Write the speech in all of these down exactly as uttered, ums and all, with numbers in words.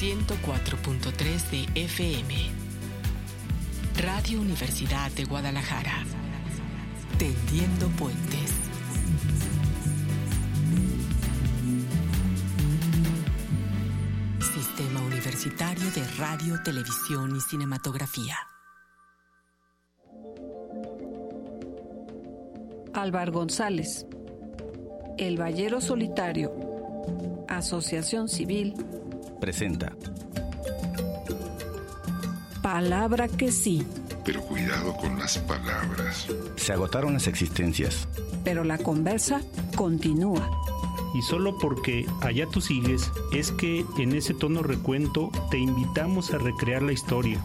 ciento cuatro punto tres de F M. Radio Universidad de Guadalajara. Tendiendo puentes. Sistema Universitario de Radio, Televisión y Cinematografía. Álvar González, El Ballero Solitario, Asociación Civil, presenta Palabra que sí. Pero cuidado con las palabras. Se agotaron las existencias. Pero la conversa continúa. Y solo porque allá tú sigues, es que en ese tono recuento te invitamos a recrear la historia.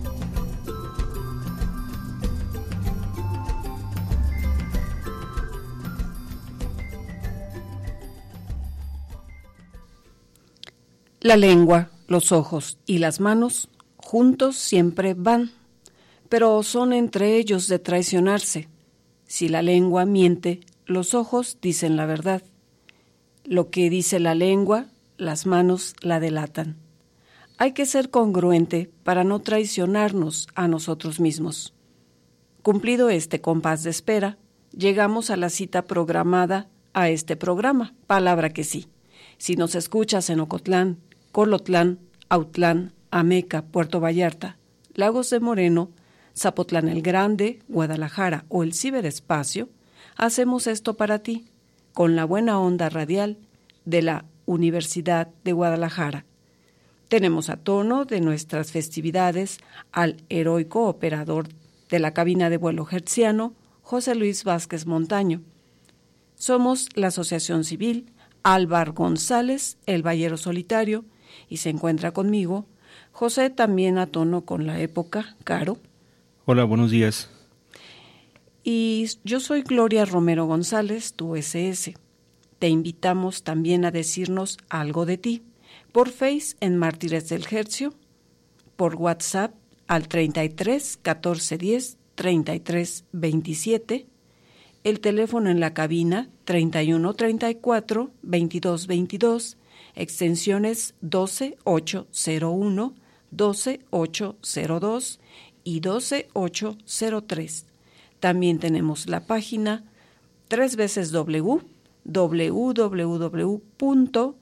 La lengua, los ojos y las manos juntos siempre van, pero son entre ellos de traicionarse. Si la lengua miente, los ojos dicen la verdad. Lo que dice la lengua, las manos la delatan. Hay que ser congruente para no traicionarnos a nosotros mismos. Cumplido este compás de espera, llegamos a la cita programada a este programa, Palabra que sí. Si nos escuchas en Ocotlán, Colotlán, Autlán, Ameca, Puerto Vallarta, Lagos de Moreno, Zapotlán el Grande, Guadalajara o el ciberespacio, hacemos esto para ti, con la buena onda radial de la Universidad de Guadalajara. Tenemos a tono de nuestras festividades al heroico operador de la cabina de vuelo hertziano, José Luis Vázquez Montaño. Somos la Asociación Civil Álvar González, El Ballero Solitario, y se encuentra conmigo José, también a tono con la época, Caro. Hola, buenos días. Y yo soy Gloria Romero González, tu ese ese. Te invitamos también a decirnos algo de ti, por Face en Mártires del Hercio, por WhatsApp al treinta y tres catorce diez treinta y tres veintisiete, el teléfono en la cabina treinta y uno treinta y cuatro veintidós veintidós, extensiones doce ocho cero uno, doce ocho cero dos y doce ocho cero tres. También tenemos la página tres veces w, www punto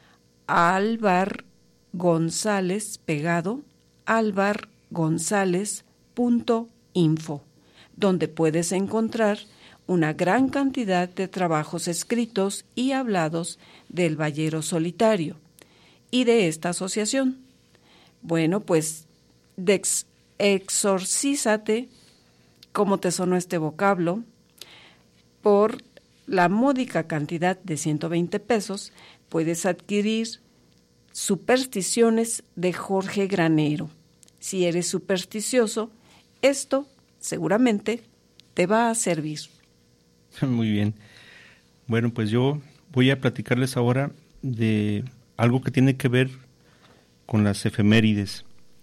alvargonzález, pegado, alvargonzález punto info, donde puedes encontrar una gran cantidad de trabajos escritos y hablados del Ballero Solitario y de esta asociación. Bueno, pues dex, exorcízate, ¿cómo te sonó este vocablo? Por la módica cantidad de ciento veinte pesos puedes adquirir Supersticiones de Jorge Granero. Si eres supersticioso, esto seguramente te va a servir. Muy bien. Bueno, pues yo voy a platicarles ahora de algo que tiene que ver con las efemérides.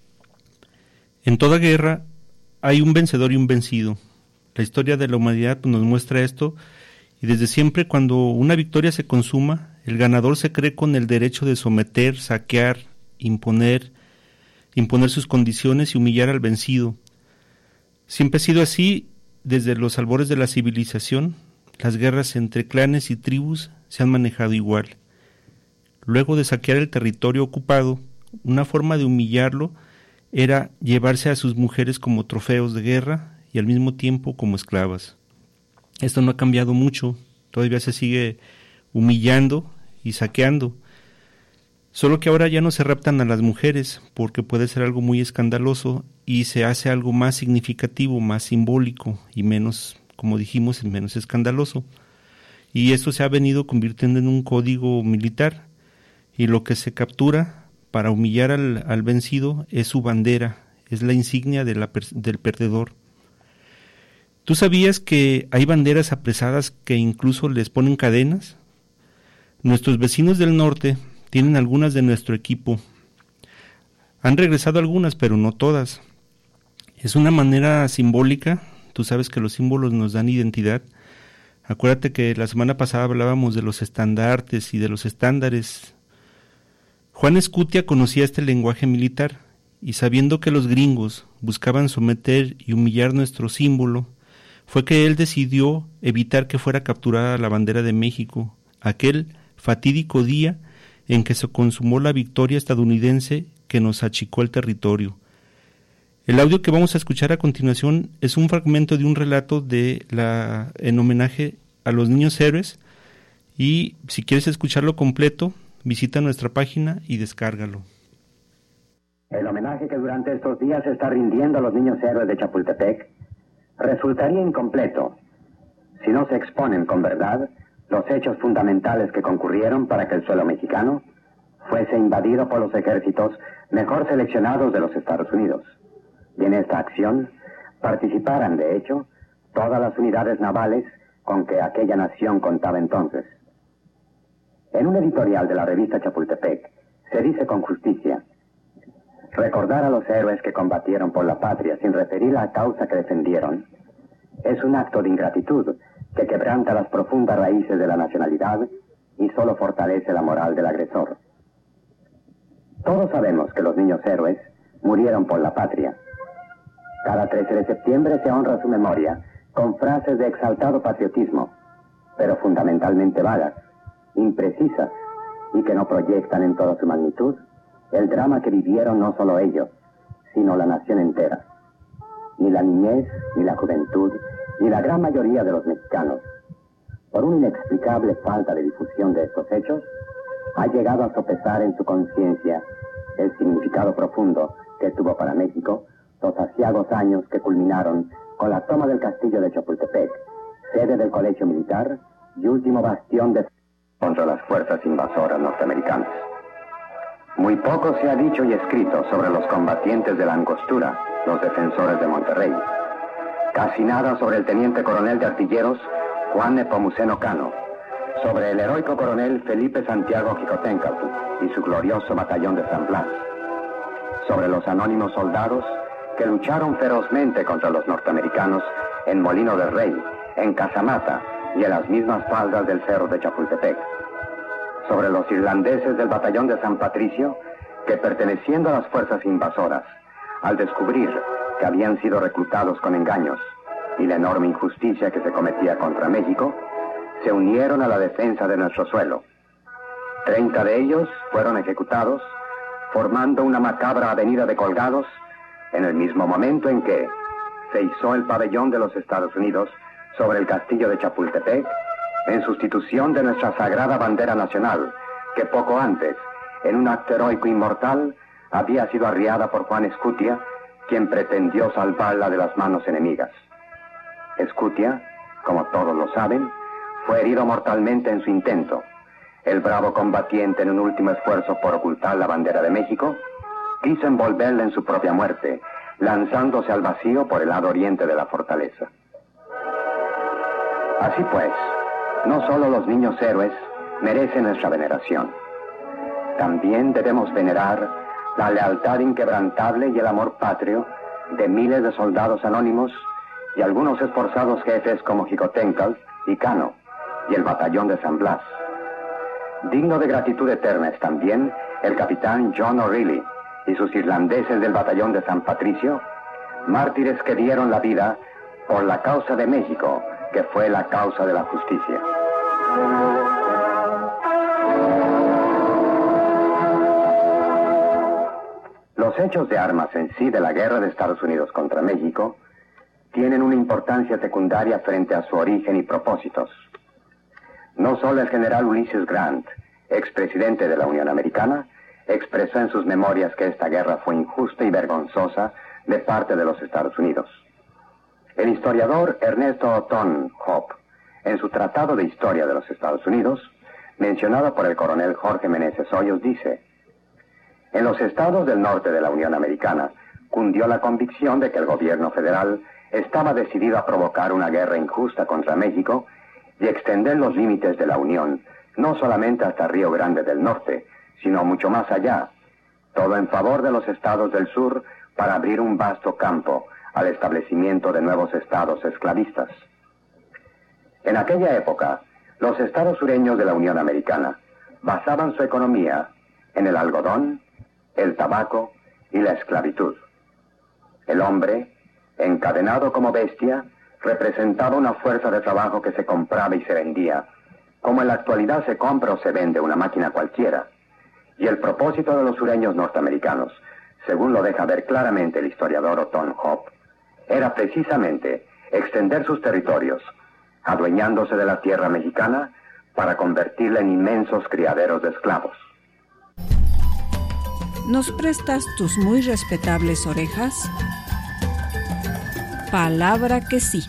En toda guerra hay un vencedor y un vencido. La historia de la humanidad nos muestra esto, y desde siempre cuando una victoria se consuma, el ganador se cree con el derecho de someter, saquear, imponer, imponer sus condiciones y humillar al vencido. Siempre ha sido así. Desde los albores de la civilización, las guerras entre clanes y tribus se han manejado igual. Luego de saquear el territorio ocupado, una forma de humillarlo era llevarse a sus mujeres como trofeos de guerra y al mismo tiempo como esclavas. Esto no ha cambiado mucho, todavía se sigue humillando y saqueando. Solo que ahora ya no se raptan a las mujeres, porque puede ser algo muy escandaloso y se hace algo más significativo, más simbólico y menos, como dijimos, menos escandaloso. Y esto se ha venido convirtiendo en un código militar, y lo que se captura para humillar al, al vencido es su bandera, es la insignia de la, del perdedor. ¿Tú sabías que hay banderas apresadas que incluso les ponen cadenas? Nuestros vecinos del norte tienen algunas de nuestro equipo. Han regresado algunas, pero no todas. Es una manera simbólica. Tú sabes que los símbolos nos dan identidad. Acuérdate que la semana pasada hablábamos de los estandartes y de los estándares. Juan Escutia conocía este lenguaje militar, y sabiendo que los gringos buscaban someter y humillar nuestro símbolo, fue que él decidió evitar que fuera capturada la bandera de México, aquel fatídico día en que se consumó la victoria estadounidense que nos achicó el territorio. El audio que vamos a escuchar a continuación es un fragmento de un relato de la en homenaje a los niños héroes, y si quieres escucharlo completo, visita nuestra página y descárgalo. El homenaje que durante estos días se está rindiendo a los niños héroes de Chapultepec resultaría incompleto si no se exponen con verdad los hechos fundamentales que concurrieron para que el suelo mexicano fuese invadido por los ejércitos mejor seleccionados de los Estados Unidos. Y en esta acción participaran, de hecho, todas las unidades navales con que aquella nación contaba entonces. En un editorial de la revista Chapultepec se dice con justicia: recordar a los héroes que combatieron por la patria sin referir la causa que defendieron es un acto de ingratitud que quebranta las profundas raíces de la nacionalidad y solo fortalece la moral del agresor. Todos sabemos que los niños héroes murieron por la patria. Cada trece de septiembre se honra su memoria con frases de exaltado patriotismo, pero fundamentalmente vagas, imprecisas y que no proyectan en toda su magnitud el drama que vivieron no solo ellos, sino la nación entera. Ni la niñez, ni la juventud, ni la gran mayoría de los mexicanos, por una inexplicable falta de difusión de estos hechos, ha llegado a sopesar en su conciencia el significado profundo que tuvo para México los aciagos años que culminaron con la toma del castillo de Chapultepec, sede del Colegio Militar y último bastión de contra las fuerzas invasoras norteamericanas. Muy poco se ha dicho y escrito sobre los combatientes de la Angostura, los defensores de Monterrey. Casi nada sobre el teniente coronel de artilleros Juan Nepomuceno Cano, sobre el heroico coronel Felipe Santiago Xicoténcatl y su glorioso batallón de San Blas, sobre los anónimos soldados que lucharon ferozmente contra los norteamericanos en Molino del Rey, en Casamata y en las mismas faldas del cerro de Chapultepec, sobre los irlandeses del batallón de San Patricio que, perteneciendo a las fuerzas invasoras, al descubrir que habían sido reclutados con engaños y la enorme injusticia que se cometía contra México, se unieron a la defensa de nuestro suelo. Treinta de ellos fueron ejecutados, formando una macabra avenida de colgados en el mismo momento en que se izó el pabellón de los Estados Unidos sobre el castillo de Chapultepec en sustitución de nuestra sagrada bandera nacional, que poco antes, en un acto heroico inmortal, había sido arriada por Juan Escutia, quien pretendió salvarla de las manos enemigas. Escutia, como todos lo saben, fue herido mortalmente en su intento. El bravo combatiente, en un último esfuerzo por ocultar la bandera de México, quiso envolverla en su propia muerte, lanzándose al vacío por el lado oriente de la fortaleza. Así pues, no solo los niños héroes merecen nuestra veneración. También debemos venerar la lealtad inquebrantable y el amor patrio de miles de soldados anónimos y algunos esforzados jefes como Xicoténcatl y Cano y el batallón de San Blas. Digno de gratitud eterna es también el capitán John O'Reilly y sus irlandeses del batallón de San Patricio, mártires que dieron la vida por la causa de México, que fue la causa de la justicia. Los hechos de armas en sí de la guerra de Estados Unidos contra México tienen una importancia secundaria frente a su origen y propósitos. No solo el general Ulysses Grant, expresidente de la Unión Americana, expresó en sus memorias que esta guerra fue injusta y vergonzosa de parte de los Estados Unidos. El historiador Ernesto Otón Hope, en su Tratado de Historia de los Estados Unidos, mencionado por el coronel Jorge Meneses Hoyos, dice: en los estados del norte de la Unión Americana cundió la convicción de que el gobierno federal estaba decidido a provocar una guerra injusta contra México y extender los límites de la Unión, no solamente hasta Río Grande del Norte, sino mucho más allá, todo en favor de los estados del sur para abrir un vasto campo al establecimiento de nuevos estados esclavistas. En aquella época, los estados sureños de la Unión Americana basaban su economía en el algodón, el tabaco y la esclavitud. El hombre, encadenado como bestia, representaba una fuerza de trabajo que se compraba y se vendía, como en la actualidad se compra o se vende una máquina cualquiera. Y el propósito de los sureños norteamericanos, según lo deja ver claramente el historiador Otón Hoppe, era precisamente extender sus territorios, adueñándose de la tierra mexicana para convertirla en inmensos criaderos de esclavos. ¿Nos prestas tus muy respetables orejas? Palabra que sí.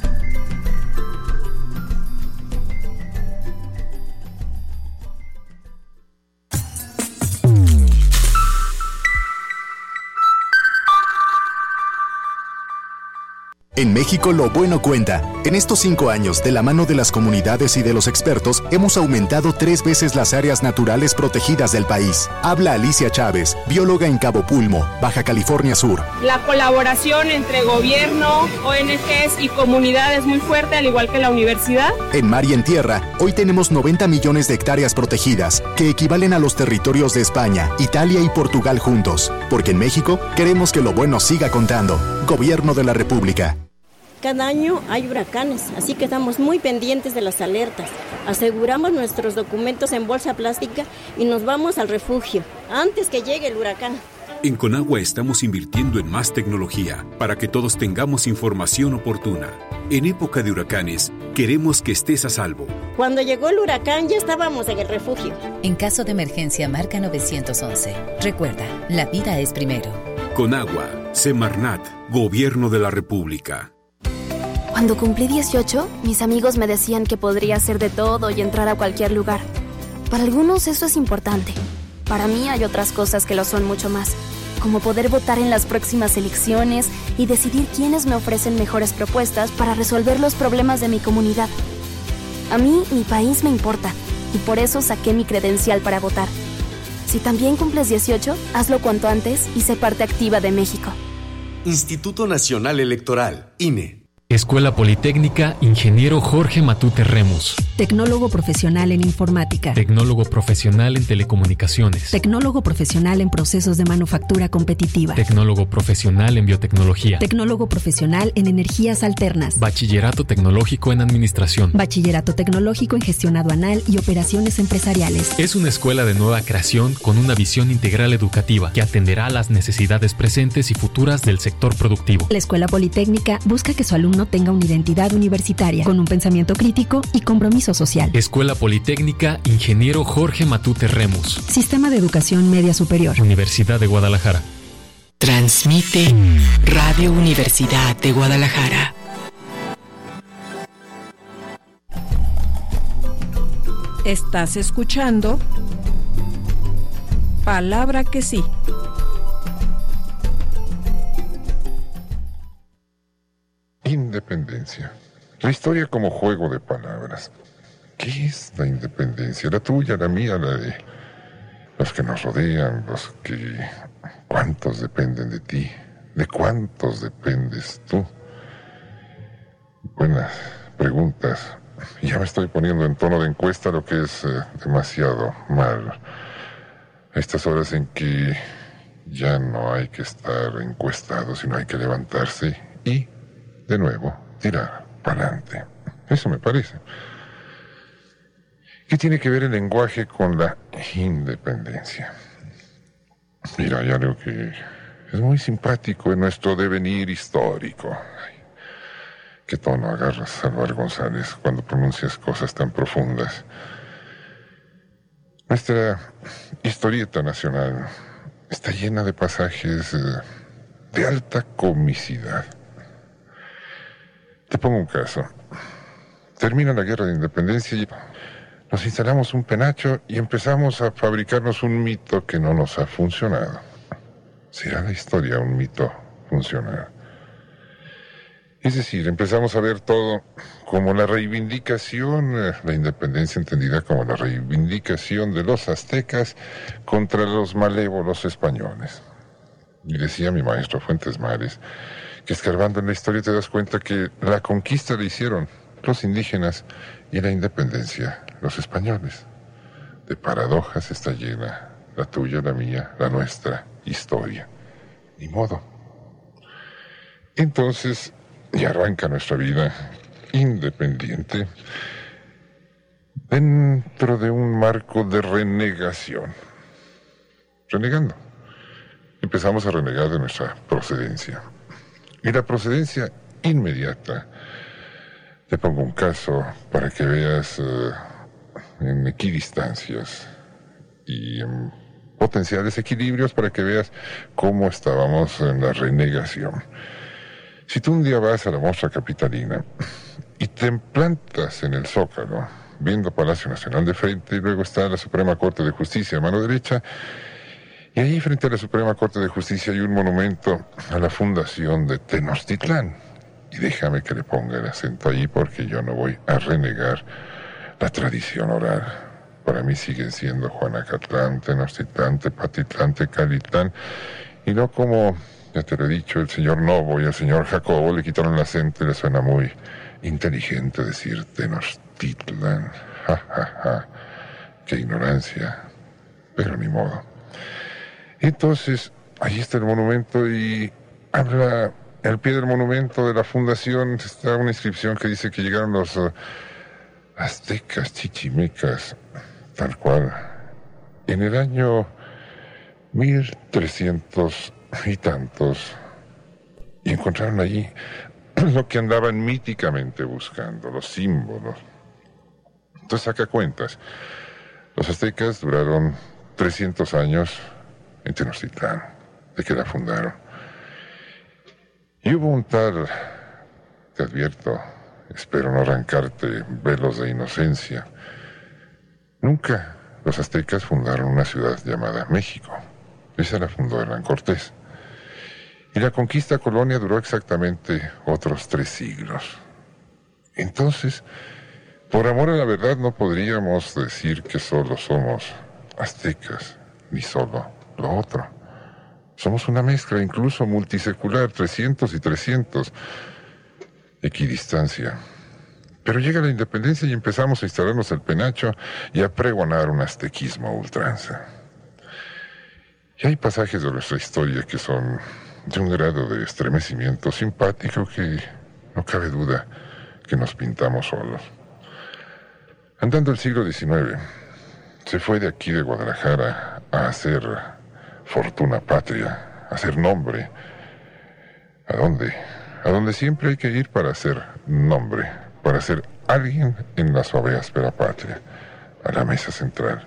En México lo bueno cuenta. En estos cinco años, de la mano de las comunidades y de los expertos, hemos aumentado tres veces las áreas naturales protegidas del país. Habla Alicia Chávez, bióloga en Cabo Pulmo, Baja California Sur. La colaboración entre gobierno, O N Ges y comunidad es muy fuerte, al igual que la universidad. En mar y en tierra, hoy tenemos noventa millones de hectáreas protegidas, que equivalen a los territorios de España, Italia y Portugal juntos. Porque en México queremos que lo bueno siga contando. Gobierno de la República. Cada año hay huracanes, así que estamos muy pendientes de las alertas. Aseguramos nuestros documentos en bolsa plástica y nos vamos al refugio, antes que llegue el huracán. En Conagua estamos invirtiendo en más tecnología para que todos tengamos información oportuna. En época de huracanes, queremos que estés a salvo. Cuando llegó el huracán ya estábamos en el refugio. En caso de emergencia, marca nueve once. Recuerda, la vida es primero. Conagua, Semarnat, Gobierno de la República. Cuando cumplí dieciocho, mis amigos me decían que podría hacer de todo y entrar a cualquier lugar. Para algunos eso es importante. Para mí hay otras cosas que lo son mucho más, como poder votar en las próximas elecciones y decidir quiénes me ofrecen mejores propuestas para resolver los problemas de mi comunidad. A mí, mi país me importa, y por eso saqué mi credencial para votar. Si también cumples dieciocho, hazlo cuanto antes y sé parte activa de México. Instituto Nacional Electoral, I N E. Escuela Politécnica Ingeniero Jorge Matute Remus. Tecnólogo profesional en informática. Tecnólogo profesional en telecomunicaciones. Tecnólogo profesional en procesos de manufactura competitiva. Tecnólogo profesional en biotecnología. Tecnólogo profesional en energías alternas. Bachillerato tecnológico en administración. Bachillerato tecnológico en gestión aduanal y operaciones empresariales. Es una escuela de nueva creación con una visión integral educativa que atenderá a las necesidades presentes y futuras del sector productivo. La Escuela Politécnica busca que su alumno tenga una identidad universitaria, con un pensamiento crítico y compromiso social. Escuela Politécnica Ingeniero Jorge Matute Remus. Sistema de Educación Media Superior. Universidad de Guadalajara. Transmite Radio Universidad de Guadalajara. Estás escuchando Palabra que sí. Independencia. La historia como juego de palabras. ¿Qué es la independencia? La tuya, la mía, la de los que nos rodean, los que... ¿Cuántos dependen de ti? ¿De cuántos dependes tú? Buenas preguntas. Ya me estoy poniendo en tono de encuesta, lo que es eh, demasiado mal. A estas horas en que ya no hay que estar encuestado, sino hay que levantarse y... de nuevo, tirar para adelante. Eso me parece. ¿Qué tiene que ver el lenguaje con la independencia? Mira, hay algo que es muy simpático en nuestro devenir histórico. Ay, qué tono agarras, Álvaro González, cuando pronuncias cosas tan profundas. Nuestra historieta nacional está llena de pasajes eh, de alta comicidad. Te pongo un caso. Termina la guerra de independencia y nos instalamos un penacho y empezamos a fabricarnos un mito que no nos ha funcionado. ¿Será la historia un mito funcional? Es decir, empezamos a ver todo como la reivindicación, la independencia entendida como la reivindicación de los aztecas contra los malévolos españoles. Y decía mi maestro Fuentes Mares, que escarbando en la historia te das cuenta que la conquista la hicieron los indígenas y la independencia los españoles. De paradojas está llena la tuya, la mía, la nuestra historia. Ni modo. Entonces, y arranca nuestra vida independiente dentro de un marco de renegación. Renegando. Empezamos a renegar de nuestra procedencia. Y la procedencia inmediata, te pongo un caso para que veas uh, en equidistancias y en potenciales equilibrios para que veas cómo estábamos en la renegación. Si tú un día vas a la Mostra Capitalina y te plantas en el Zócalo, viendo Palacio Nacional de frente, y luego está la Suprema Corte de Justicia a mano derecha, y ahí frente a la Suprema Corte de Justicia hay un monumento a la fundación de Tenochtitlán. Y déjame que le ponga el acento allí porque yo no voy a renegar la tradición oral. Para mí siguen siendo Juanacatlán, Tenochtitlán, Tepatitlán, Tecalitlán, y no como, ya te lo he dicho, el señor Novo y el señor Jacobo le quitaron el acento y le suena muy inteligente decir Tenochtitlán. Ja, ja, ja. Qué ignorancia, pero ni modo. Entonces, ahí está el monumento y habla, al pie del monumento de la fundación está una inscripción que dice que llegaron los uh, aztecas, chichimecas, tal cual, en el año mil trescientos y tantos, y encontraron allí lo que andaban míticamente buscando, los símbolos. Entonces saca cuentas. Los aztecas duraron trescientos años en Tenochtitlán, de que la fundaron. Y hubo un tal, te advierto, espero no arrancarte velos de inocencia, nunca los aztecas fundaron una ciudad llamada México. Esa la fundó Hernán Cortés. Y la conquista colonia duró exactamente otros tres siglos. Entonces, por amor a la verdad, no podríamos decir que solo somos aztecas, ni solo lo otro. Somos una mezcla, incluso multisecular, trescientos y trescientos, equidistancia. Pero llega la independencia y empezamos a instalarnos el penacho y a pregonar un aztequismo a ultranza. Y hay pasajes de nuestra historia que son de un grado de estremecimiento simpático que no cabe duda que nos pintamos solos. Andando el siglo diecinueve, se fue de aquí de Guadalajara a hacer fortuna patria, a hacer nombre. ¿A dónde? A donde siempre hay que ir para hacer nombre, para ser alguien en la suave áspera patria, a la mesa central.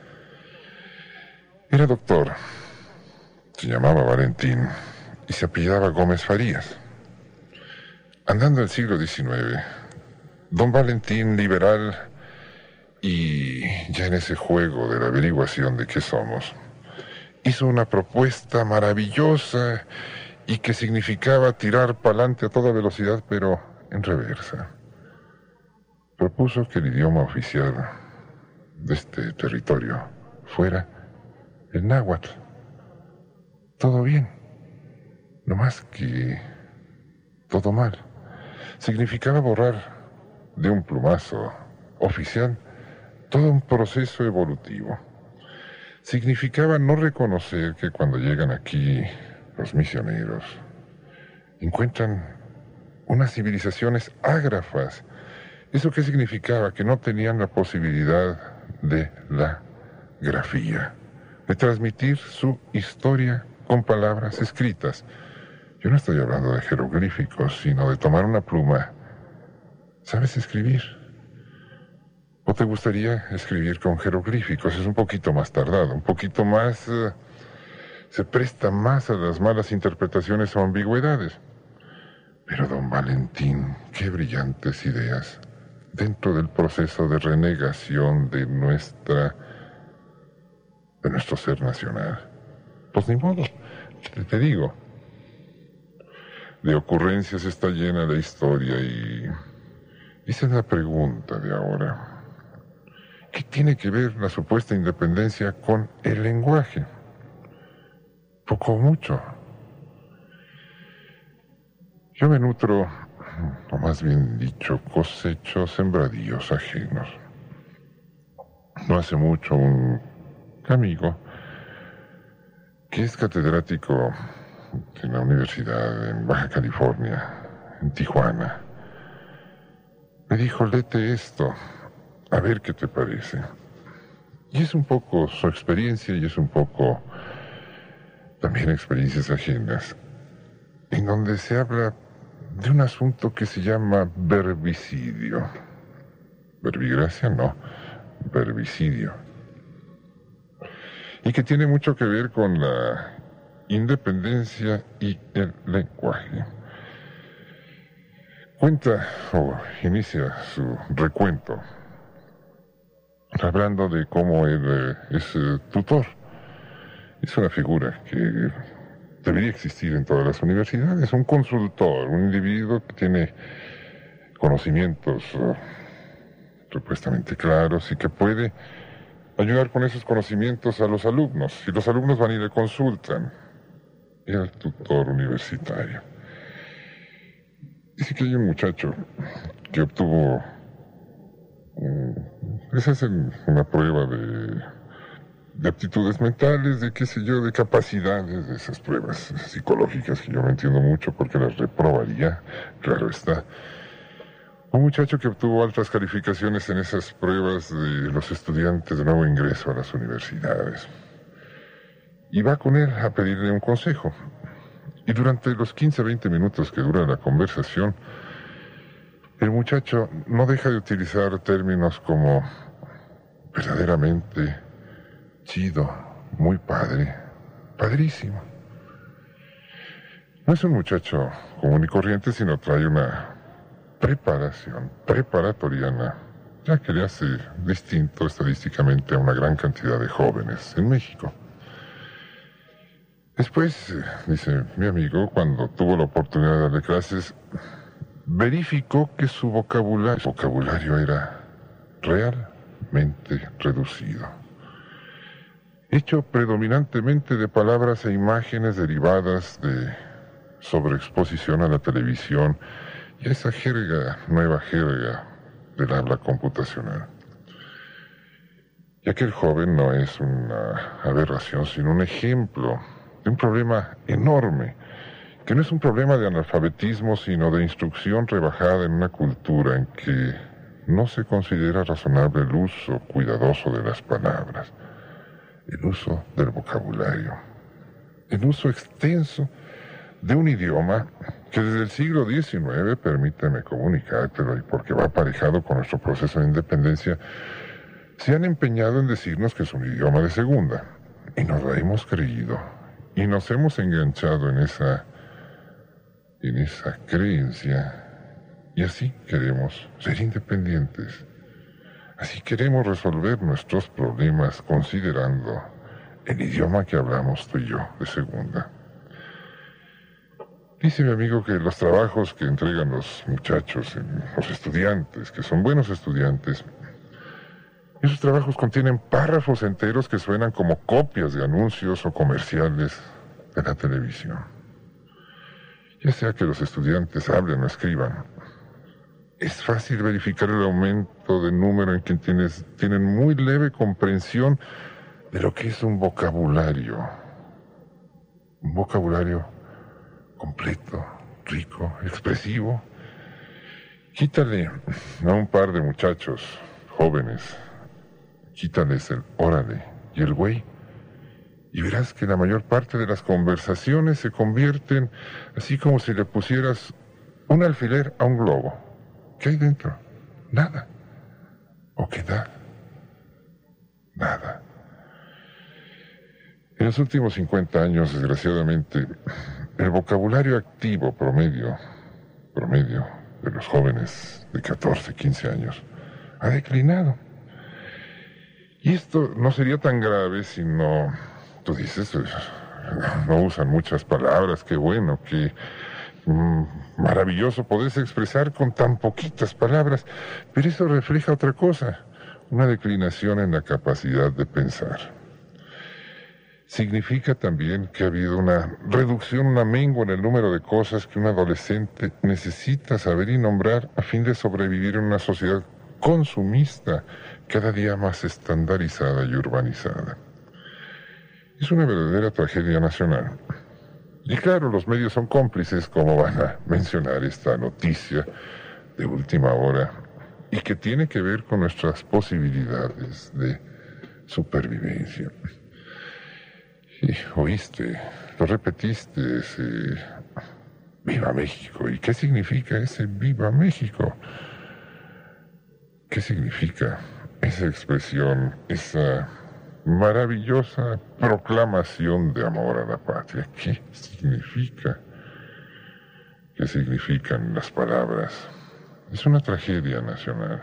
Era doctor, se llamaba Valentín y se apellidaba Gómez Farías. Andando el siglo diecinueve, don Valentín, liberal y ya en ese juego de la averiguación de qué somos, hizo una propuesta maravillosa y que significaba tirar pa'lante a toda velocidad, pero en reversa. Propuso que el idioma oficial de este territorio fuera el náhuatl. Todo bien, no más que todo mal. Significaba borrar de un plumazo oficial todo un proceso evolutivo. Significaba no reconocer que cuando llegan aquí los misioneros encuentran unas civilizaciones ágrafas. ¿Eso qué significaba? Que no tenían la posibilidad de la grafía, de transmitir su historia con palabras escritas. Yo no estoy hablando de jeroglíficos, sino de tomar una pluma. ¿Sabes escribir? ¿O te gustaría escribir con jeroglíficos? Es un poquito más tardado, un poquito más... Uh, se presta más a las malas interpretaciones o ambigüedades. Pero don Valentín, qué brillantes ideas dentro del proceso de renegación de nuestra... de nuestro ser nacional. Pues ni modo, te, te digo. De ocurrencias está llena la historia y... esa es la pregunta de ahora. ¿Qué tiene que ver la supuesta independencia con el lenguaje? Poco o mucho. Yo me nutro, o más bien dicho, cosecho sembradíos ajenos. No hace mucho un amigo que es catedrático en la universidad en Baja California, en Tijuana, me dijo, léete esto, a ver qué te parece. Y es un poco su experiencia y es un poco también experiencias ajenas, en donde se habla de un asunto que se llama verbicidio. Verbigracia no, verbicidio. Y que tiene mucho que ver con la independencia y el lenguaje. Cuenta o inicia su recuento hablando de cómo él eh, es eh, tutor. Es una figura que debería existir en todas las universidades, un consultor, un individuo que tiene conocimientos uh, supuestamente claros y que puede ayudar con esos conocimientos a los alumnos. Y los alumnos van y le consultan. Y el tutor universitario. Dice que hay un muchacho que obtuvo... Um, esa es el, una prueba de, de aptitudes mentales, de qué sé yo, de capacidades, de esas pruebas psicológicas que yo no entiendo mucho porque las reprobaría, claro está. Un muchacho que obtuvo altas calificaciones en esas pruebas de los estudiantes de nuevo ingreso a las universidades. Y va con él a pedirle un consejo. Y durante los quince a veinte minutos que dura la conversación, el muchacho no deja de utilizar términos como verdaderamente chido, muy padre, padrísimo. No es un muchacho común y corriente, sino trae una preparación preparatoriana, ya que le hace distinto estadísticamente a una gran cantidad de jóvenes en México. Después, dice mi amigo, cuando tuvo la oportunidad de darle clases, verificó que su vocabulario, su vocabulario era realmente reducido, hecho predominantemente de palabras e imágenes derivadas de sobreexposición a la televisión y esa jerga, nueva jerga del habla computacional. Y aquel joven no es una aberración, sino un ejemplo de un problema enorme, que no es un problema de analfabetismo, sino de instrucción rebajada en una cultura en que no se considera razonable el uso cuidadoso de las palabras, el uso del vocabulario, el uso extenso de un idioma que desde el siglo diecinueve, permíteme comunicártelo, y porque va aparejado con nuestro proceso de independencia, se han empeñado en decirnos que es un idioma de segunda, y nos la hemos creído. Y nos hemos enganchado en esa, en esa creencia, y así queremos ser independientes. Así queremos resolver nuestros problemas considerando el idioma que hablamos tú y yo de segunda. Dice mi amigo que los trabajos que entregan los muchachos, los estudiantes, que son buenos estudiantes, esos trabajos contienen párrafos enteros que suenan como copias de anuncios o comerciales de la televisión. Ya sea que los estudiantes hablen o escriban, es fácil verificar el aumento de número en quien tienes, tienen muy leve comprensión de lo que es un vocabulario. Un vocabulario completo, rico, expresivo. Quítale a un par de muchachos jóvenes, quítales el órale y el güey, y verás que la mayor parte de las conversaciones se convierten así como si le pusieras un alfiler a un globo. ¿Qué hay dentro? Nada. ¿O qué da? Nada. En los últimos cincuenta años, desgraciadamente, el vocabulario activo promedio, promedio de los jóvenes de catorce, quince años, ha declinado. Y esto no sería tan grave si no, tú dices, no usan muchas palabras, qué bueno, qué mmm, maravilloso poderse expresar con tan poquitas palabras, pero eso refleja otra cosa, una declinación en la capacidad de pensar. Significa también que ha habido una reducción, una mengua en el número de cosas que un adolescente necesita saber y nombrar a fin de sobrevivir en una sociedad consumista, cada día más estandarizada y urbanizada. Es una verdadera tragedia nacional. Y claro, los medios son cómplices, como van a mencionar esta noticia de última hora y que tiene que ver con nuestras posibilidades de supervivencia. Y oíste, lo repetiste, ese Viva México. ¿Y qué significa ese Viva México? ¿Qué significa esa expresión, esa maravillosa proclamación de amor a la patria? ¿Qué significa? ¿Qué significan las palabras? Es una tragedia nacional.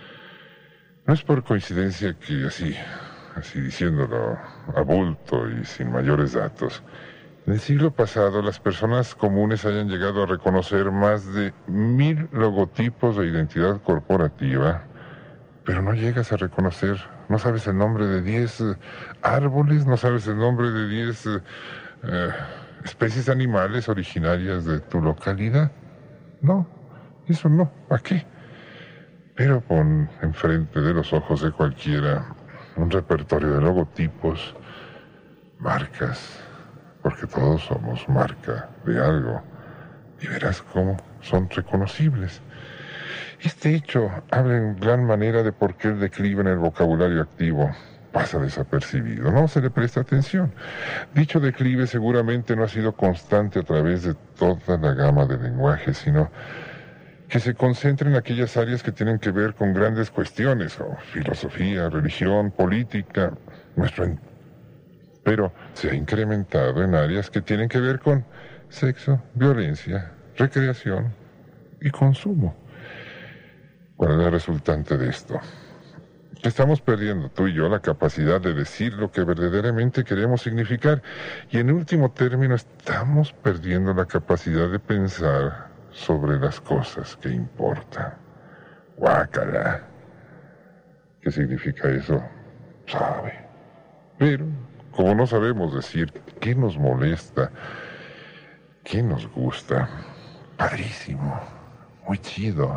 No es por coincidencia que así, así diciéndolo a bulto y sin mayores datos, en el siglo pasado las personas comunes hayan llegado a reconocer más de mil logotipos de identidad corporativa, pero no llegas a reconocer, no sabes el nombre de diez uh, árboles, no sabes el nombre de diez uh, uh, especies animales originarias de tu localidad. No, eso no, ¿a qué? Pero pon enfrente de los ojos de cualquiera un repertorio de logotipos, marcas, porque todos somos marca de algo, y verás cómo son reconocibles. Este hecho habla en gran manera de por qué el declive en el vocabulario activo pasa desapercibido, no se le presta atención. Dicho declive seguramente no ha sido constante a través de toda la gama de lenguajes, sino que se concentra en aquellas áreas que tienen que ver con grandes cuestiones, como filosofía, religión, política, nuestro entorno. Pero se ha incrementado en áreas que tienen que ver con sexo, violencia, recreación y consumo. ¿Cuál es el resultante de esto? Que estamos perdiendo tú y yo la capacidad de decir lo que verdaderamente queremos significar, y en último término estamos perdiendo la capacidad de pensar sobre las cosas que importan. Guácala. ¿Qué significa eso? Sabe. Pero como no sabemos decir qué nos molesta, qué nos gusta, padrísimo, muy chido.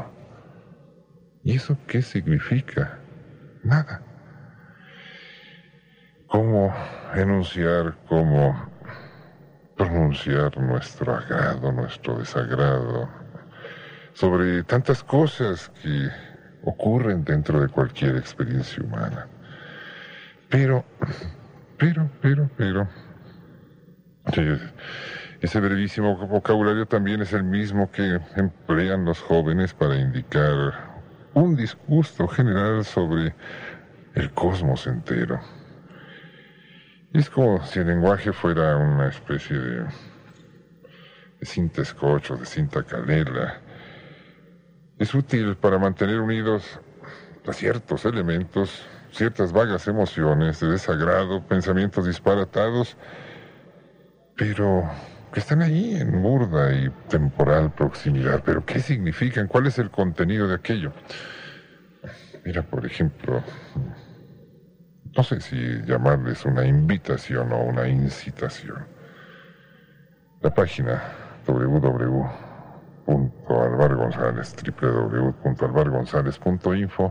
¿Y eso qué significa? Nada. ¿Cómo enunciar, cómo pronunciar nuestro agrado, nuestro desagrado sobre tantas cosas que ocurren dentro de cualquier experiencia humana? Pero... Pero, pero, pero, ese brevísimo vocabulario también es el mismo que emplean los jóvenes para indicar un disgusto general sobre el cosmos entero. Es como si el lenguaje fuera una especie de, de cinta scotch o de cinta canela. Es útil para mantener unidos a ciertos elementos, ciertas vagas emociones de desagrado, pensamientos disparatados, pero que están ahí en burda y temporal proximidad. ¿Pero qué significan? ¿Cuál es el contenido de aquello? Mira, por ejemplo, no sé si llamarles una invitación o una incitación. La página doble u doble u doble u punto alvar gonzález, doble u doble u doble u punto alvar gonzález punto info,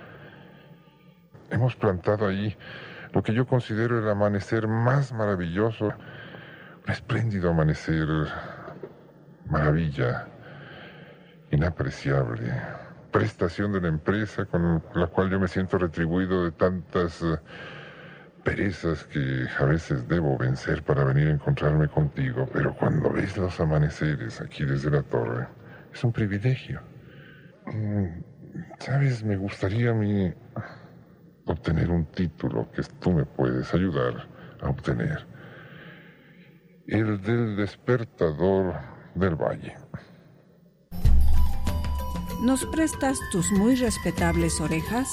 hemos plantado ahí lo que yo considero el amanecer más maravilloso, un espléndido amanecer, maravilla, inapreciable, prestación de la empresa con la cual yo me siento retribuido de tantas uh, perezas que a veces debo vencer para venir a encontrarme contigo, pero cuando ves los amaneceres aquí desde la torre, es un privilegio. Mm, ¿sabes? Me gustaría a mí obtener un título que tú me puedes ayudar a obtener. El del despertador del valle. ¿Nos prestas tus muy respetables orejas?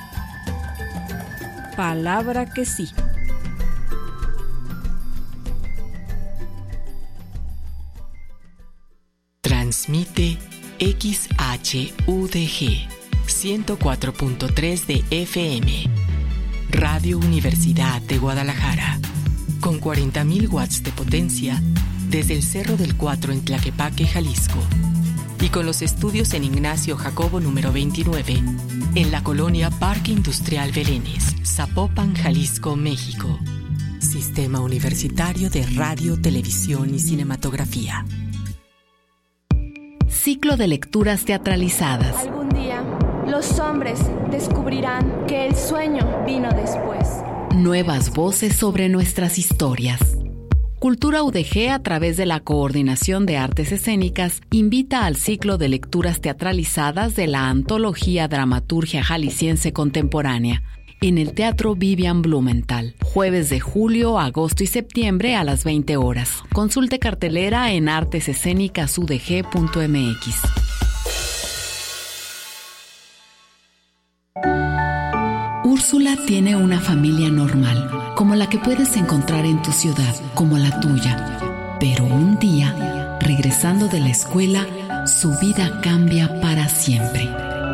Palabra que sí. Transmite X H U D G ciento cuatro punto tres de F M, Radio Universidad de Guadalajara, con cuarenta mil watts de potencia desde el Cerro del Cuatro en Tlaquepaque, Jalisco, y con los estudios en Ignacio Jacobo número veintinueve, en la colonia Parque Industrial Belénes, Zapopan, Jalisco, México. Sistema Universitario de Radio, Televisión y Cinematografía. Ciclo de lecturas teatralizadas. Algún día, los hombres descubrirán que el sueño vino después. Nuevas voces sobre nuestras historias. Cultura U D G, a través de la Coordinación de Artes Escénicas, invita al ciclo de lecturas teatralizadas de la antología Dramaturgia Jalisciense Contemporánea, en el Teatro Vivian Blumenthal, jueves de julio, agosto y septiembre a las veinte horas. Consulte cartelera en artes escénicas u d g punto m x. Úrsula tiene una familia normal, como la que puedes encontrar en tu ciudad, como la tuya. Pero un día, regresando de la escuela, su vida cambia para siempre.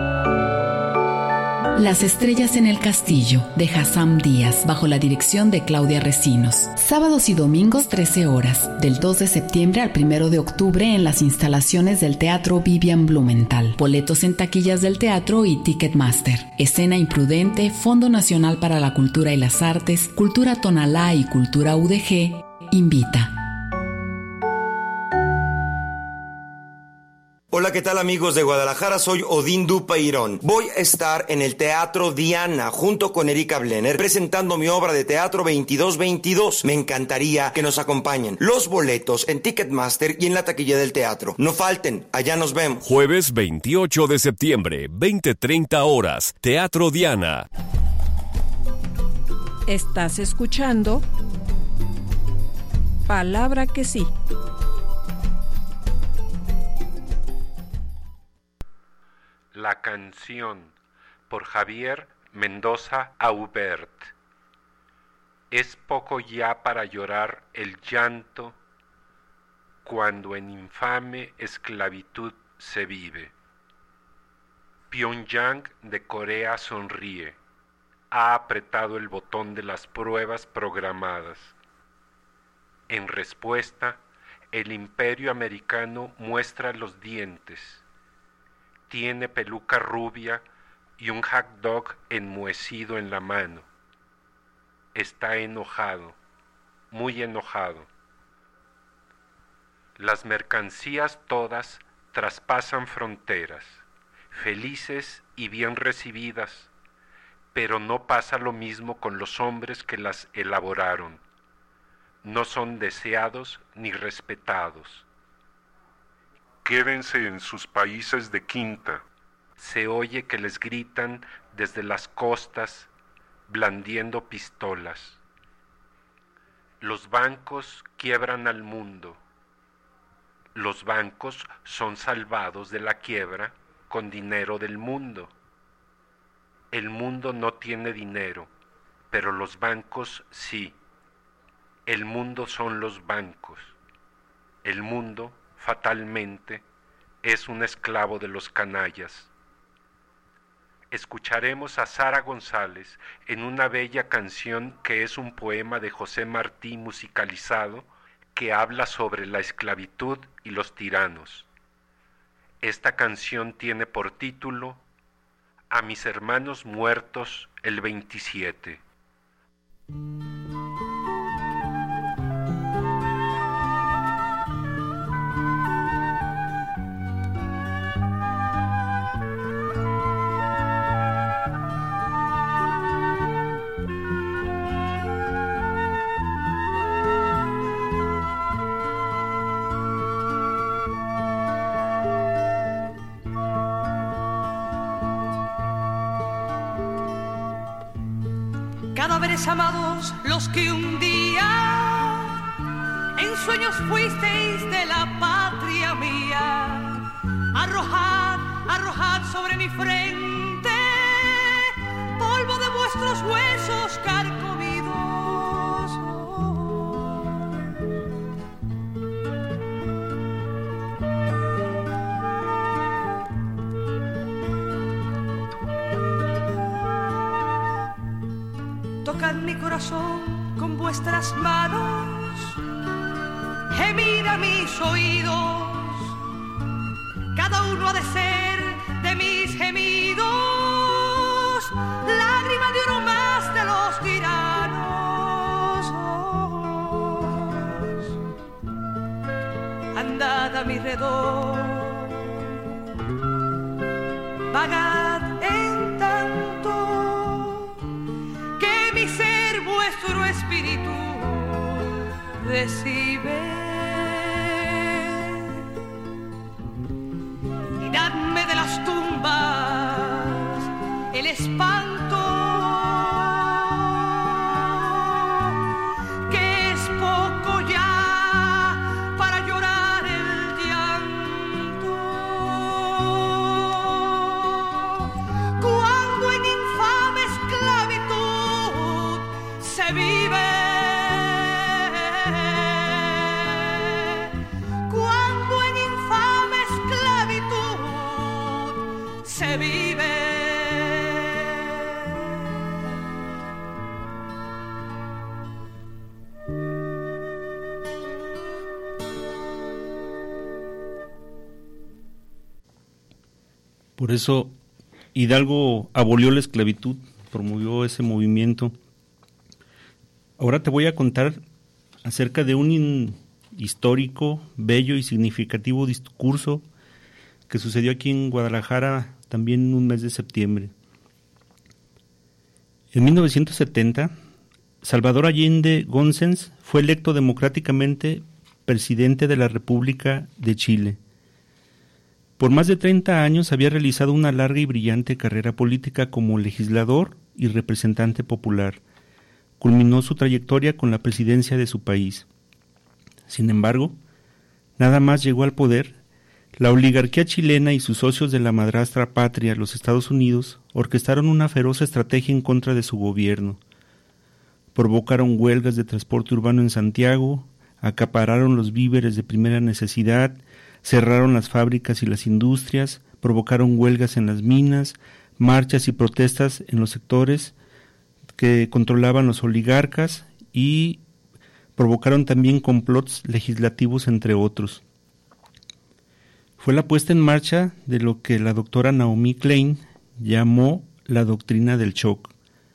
Las estrellas en el castillo, de Hassam Díaz, bajo la dirección de Claudia Recinos. Sábados y domingos, trece horas, del dos de septiembre al primero de octubre en las instalaciones del Teatro Vivian Blumenthal. Boletos en taquillas del teatro y Ticketmaster. Escena Imprudente, Fondo Nacional para la Cultura y las Artes, Cultura Tonalá y Cultura U D G, invita. Hola, ¿qué tal amigos de Guadalajara? Soy Odín Dupeirón. Voy a estar en el Teatro Diana junto con Erika Blenner presentando mi obra de teatro veintidós veintidós. Me encantaría que nos acompañen. Los boletos en Ticketmaster y en la taquilla del teatro. No falten, allá nos vemos. Jueves veintiocho de septiembre, veinte treinta horas, Teatro Diana. Estás escuchando Palabra que sí. La canción, por Javier Mendoza Aubert. Es poco ya para llorar el llanto cuando en infame esclavitud se vive. Pyongyang de Corea sonríe, ha apretado el botón de las pruebas programadas. En respuesta, el imperio americano muestra los dientes. Tiene peluca rubia y un hot dog enmohecido en la mano. Está enojado, muy enojado. Las mercancías todas traspasan fronteras, felices y bien recibidas, pero no pasa lo mismo con los hombres que las elaboraron. No son deseados ni respetados. Quédense en sus países de quinta. Se oye que les gritan desde las costas, blandiendo pistolas. Los bancos quiebran al mundo. Los bancos son salvados de la quiebra con dinero del mundo. El mundo no tiene dinero, pero los bancos sí. El mundo son los bancos. El mundo fatalmente, es un esclavo de los canallas. Escucharemos a Sara González en una bella canción que es un poema de José Martí musicalizado que habla sobre la esclavitud y los tiranos. Esta canción tiene por título A mis hermanos muertos el veintisiete. Cadáveres amados, los que un día en sueños fuisteis de la patria mía, arrojad, arrojad sobre mi frente polvo de vuestros huesos carcomidos. Tocad mi corazón con vuestras manos, gemid a mis oídos, cada uno ha de ser de mis gemidos, lágrima de uno más de los tiranos. andad a mi redor, vagad en tanto que mi ser vuestro espíritu recibe, y dadme de las tumbas el espanto, que es poco ya para llorar el llanto, cuando en infame esclavitud se vive, cuando en infame esclavitud se vive. Por eso Hidalgo abolió la esclavitud, promovió ese movimiento. Ahora te voy a contar acerca de un in- histórico, bello y significativo discurso que sucedió aquí en Guadalajara también en un mes de septiembre. En mil novecientos setenta, Salvador Allende Góncens fue electo democráticamente presidente de la República de Chile. Por más de treinta años había realizado una larga y brillante carrera política como legislador y representante popular. Culminó su trayectoria con la presidencia de su país. Sin embargo, nada más llegó al poder, la oligarquía chilena y sus socios de la madrastra patria, los Estados Unidos, orquestaron una feroz estrategia en contra de su gobierno. Provocaron huelgas de transporte urbano en Santiago, acapararon los víveres de primera necesidad, cerraron las fábricas y las industrias, provocaron huelgas en las minas, marchas y protestas en los sectores que controlaban los oligarcas y provocaron también complots legislativos, entre otros. Fue la puesta en marcha de lo que la doctora Naomi Klein llamó la doctrina del shock.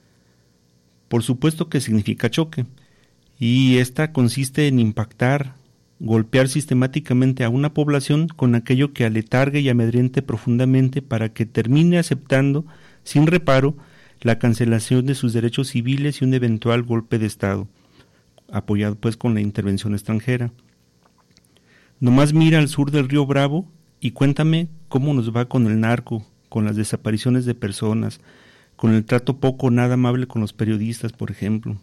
Por supuesto que significa choque, y esta consiste en impactar, golpear sistemáticamente a una población con aquello que aletargue y amedrente profundamente para que termine aceptando, sin reparo, la cancelación de sus derechos civiles y un eventual golpe de Estado, apoyado pues con la intervención extranjera. Nomás mira al sur del río Bravo y cuéntame cómo nos va con el narco, con las desapariciones de personas, con el trato poco o nada amable con los periodistas, por ejemplo.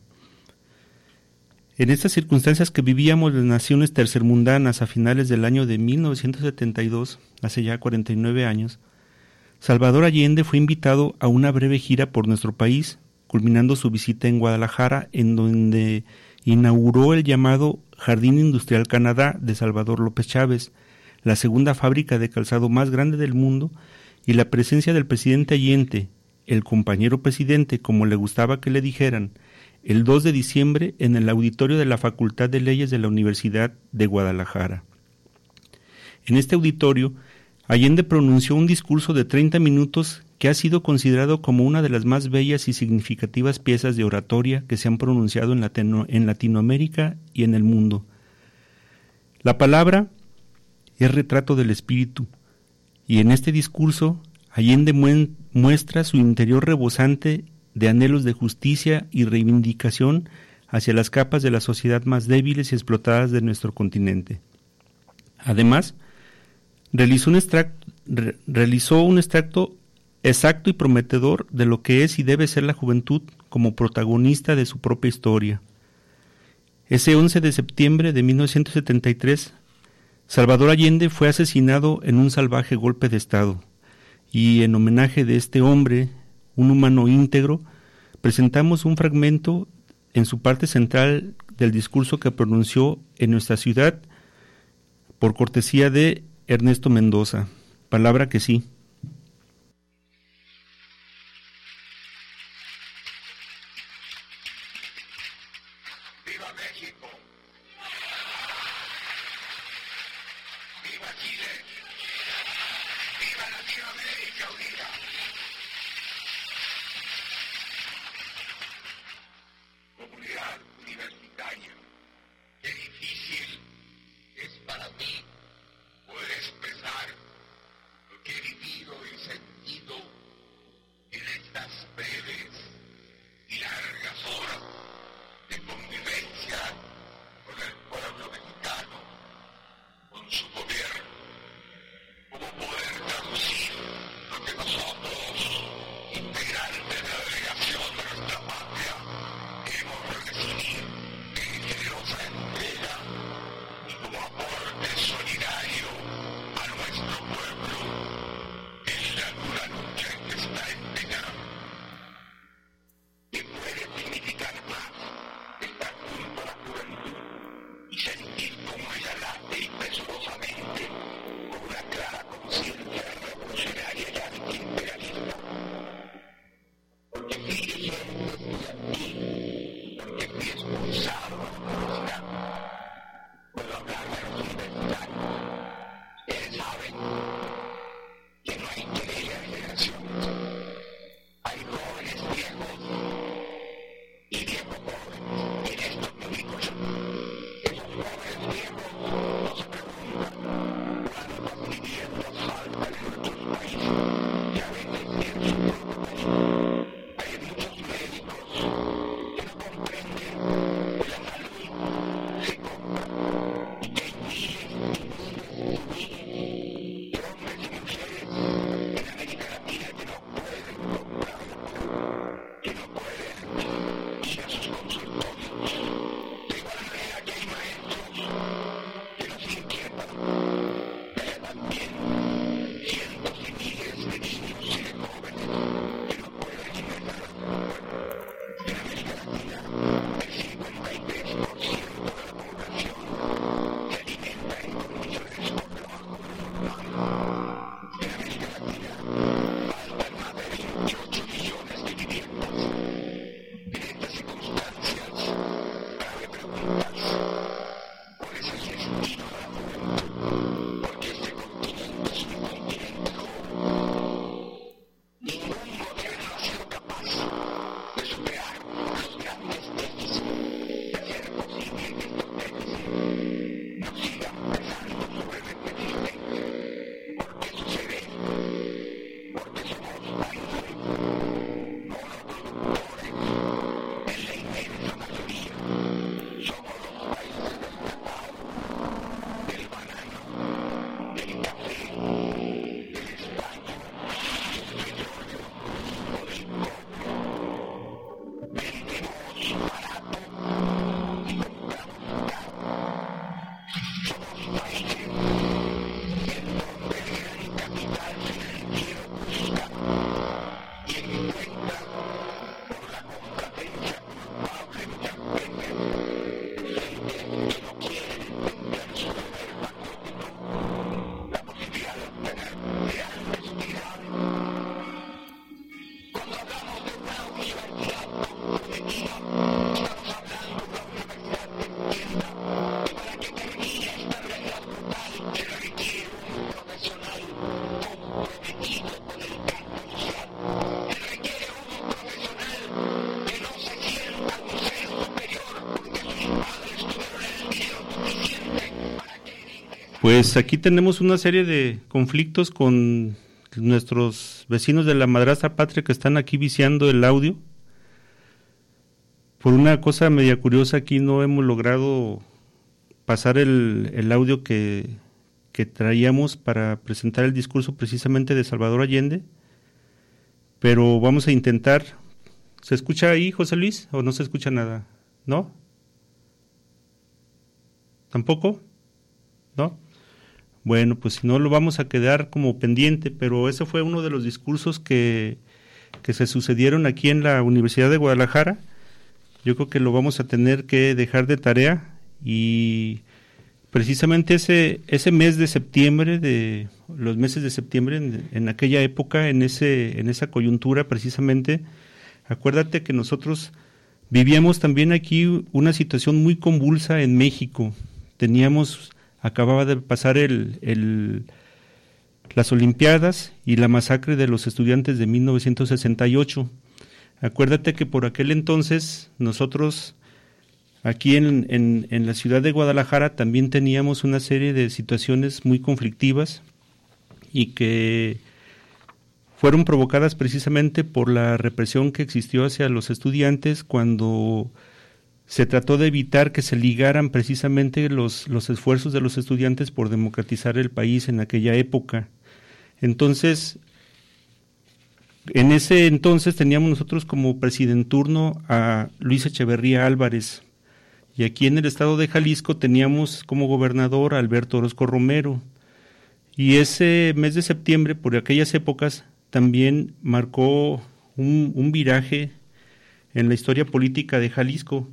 En estas circunstancias que vivíamos las naciones tercermundanas a finales del año de mil novecientos setenta y dos, hace ya cuarenta y nueve años, Salvador Allende fue invitado a una breve gira por nuestro país, culminando su visita en Guadalajara, en donde inauguró el llamado Jardín Industrial Canadá de Salvador López Chávez, la segunda fábrica de calzado más grande del mundo, y la presencia del presidente Allende, el compañero presidente, como le gustaba que le dijeran, el dos de diciembre en el auditorio de la Facultad de Leyes de la Universidad de Guadalajara. En este auditorio, Allende pronunció un discurso de treinta minutos que ha sido considerado como una de las más bellas y significativas piezas de oratoria que se han pronunciado en, Latino, en Latinoamérica y en el mundo. La palabra es retrato del espíritu, y en este discurso Allende muestra su interior rebosante de anhelos de justicia y reivindicación hacia las capas de la sociedad más débiles y explotadas de nuestro continente. Además, realizó un extracto, re, realizó un extracto exacto y prometedor de lo que es y debe ser la juventud como protagonista de su propia historia. Ese once de septiembre de mil novecientos setenta y tres, Salvador Allende fue asesinado en un salvaje golpe de Estado, y en homenaje de este hombre, un humano íntegro, presentamos un fragmento en su parte central del discurso que pronunció en nuestra ciudad por cortesía de Ernesto Mendoza. Palabra que sí. ¡Viva México! ¡Viva Chile! ¡Viva Latinoamérica unida! Comunidad universitaria, qué difícil es para mí Pues aquí tenemos una serie de conflictos con nuestros vecinos de la madrastra patria que están aquí viciando el audio. Por una cosa media curiosa, aquí no hemos logrado pasar el, el audio que, que traíamos para presentar el discurso precisamente de Salvador Allende, pero vamos a intentar. ¿Se escucha ahí, José Luis, o no se escucha nada? ¿No? ¿Tampoco? ¿No? Bueno, pues si no, lo vamos a quedar como pendiente, pero ese fue uno de los discursos que, que se sucedieron aquí en la Universidad de Guadalajara. Yo creo que lo vamos a tener que dejar de tarea, y precisamente ese ese mes de septiembre, de los meses de septiembre, en, en aquella época, en ese en esa coyuntura precisamente, acuérdate que nosotros vivíamos también aquí una situación muy convulsa en México. Teníamos acababa de pasar el, el las Olimpiadas y la masacre de los estudiantes de mil novecientos sesenta y ocho. Acuérdate que por aquel entonces nosotros aquí en, en, en la ciudad de Guadalajara también teníamos una serie de situaciones muy conflictivas y que fueron provocadas precisamente por la represión que existió hacia los estudiantes cuando se trató de evitar que se ligaran precisamente los, los esfuerzos de los estudiantes por democratizar el país en aquella época. Entonces, en ese entonces teníamos nosotros como presidenturno a Luis Echeverría Álvarez, Y aquí en el estado de Jalisco teníamos como gobernador a Alberto Orozco Romero. Y ese mes de septiembre, por aquellas épocas, también marcó un, un viraje en la historia política de Jalisco,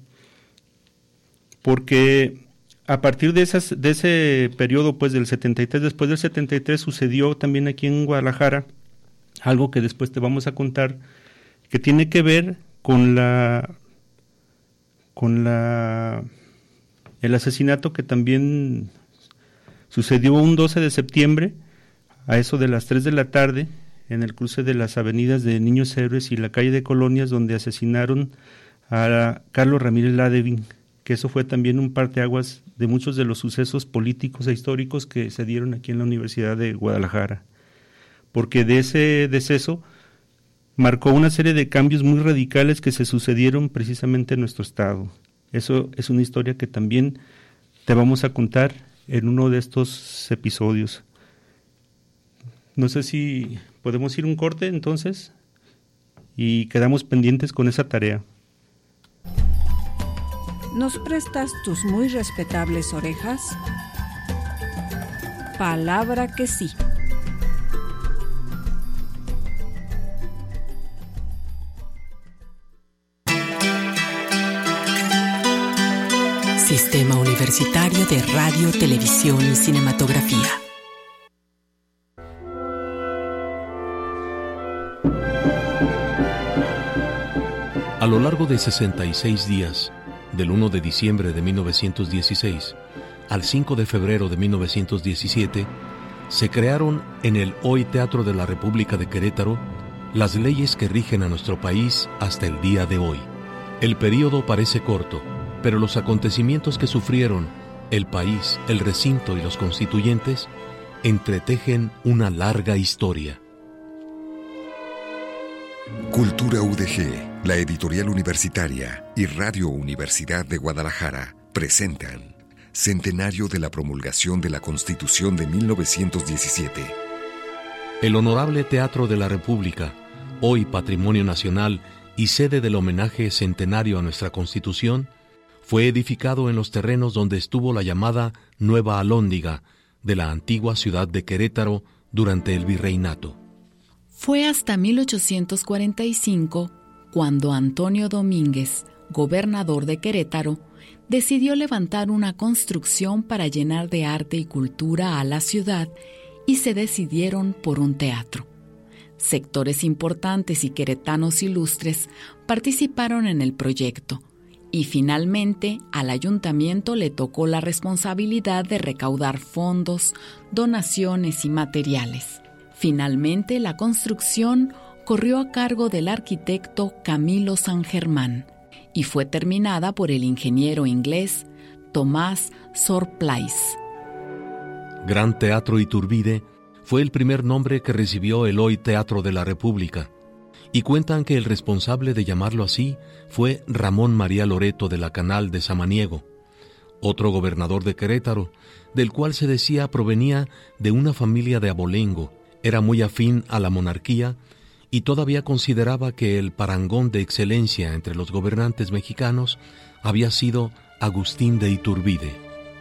porque a partir de, esas, de ese periodo, pues del setenta y tres, después del setenta y tres, sucedió también aquí en Guadalajara algo que después te vamos a contar, que tiene que ver con la con la el asesinato que también sucedió un doce de septiembre, a eso de las tres de la tarde, en el cruce de las avenidas de Niños Héroes y la calle de Colonias, donde asesinaron a Carlos Ramírez Ladevin, que eso fue también un parteaguas de muchos de los sucesos políticos e históricos que se dieron aquí en la Universidad de Guadalajara, porque de ese deceso marcó una serie de cambios muy radicales que se sucedieron precisamente en nuestro estado. Eso es una historia que también te vamos a contar en uno de estos episodios. No sé si podemos ir un corte entonces y quedamos pendientes con esa tarea. ¿Nos prestas tus muy respetables orejas? Palabra que sí. Sistema Universitario de Radio, Televisión y Cinematografía. A lo largo de sesenta y seis días, del uno de diciembre de mil novecientos dieciséis al cinco de febrero de mil novecientos diecisiete, se crearon en el hoy Teatro de la República de Querétaro las leyes que rigen a nuestro país hasta el día de hoy. El período parece corto, pero los acontecimientos que sufrieron el país, el recinto y los constituyentes entretejen una larga historia. Cultura U D G, la editorial universitaria y Radio Universidad de Guadalajara presentan Centenario de la promulgación de la Constitución de mil novecientos diecisiete. El Honorable Teatro de la República, hoy Patrimonio Nacional y sede del homenaje centenario a nuestra Constitución, fue edificado en los terrenos donde estuvo la llamada Nueva Alhóndiga de la antigua ciudad de Querétaro durante el virreinato. Fue hasta mil ochocientos cuarenta y cinco cuando Antonio Domínguez, gobernador de Querétaro, decidió levantar una construcción para llenar de arte y cultura a la ciudad y se decidieron por un teatro. Sectores importantes y queretanos ilustres participaron en el proyecto y finalmente al ayuntamiento le tocó la responsabilidad de recaudar fondos, donaciones y materiales. Finalmente la construcción corrió a cargo del arquitecto Camilo San Germán y fue terminada por el ingeniero inglés Tomás Surplice. Gran Teatro Iturbide fue el primer nombre que recibió el hoy Teatro de la República, y cuentan que el responsable de llamarlo así fue Ramón María Loreto de la Canal de Samaniego, otro gobernador de Querétaro, del cual se decía provenía de una familia de abolengo, era muy afín a la monarquía y todavía consideraba que el parangón de excelencia entre los gobernantes mexicanos había sido Agustín de Iturbide.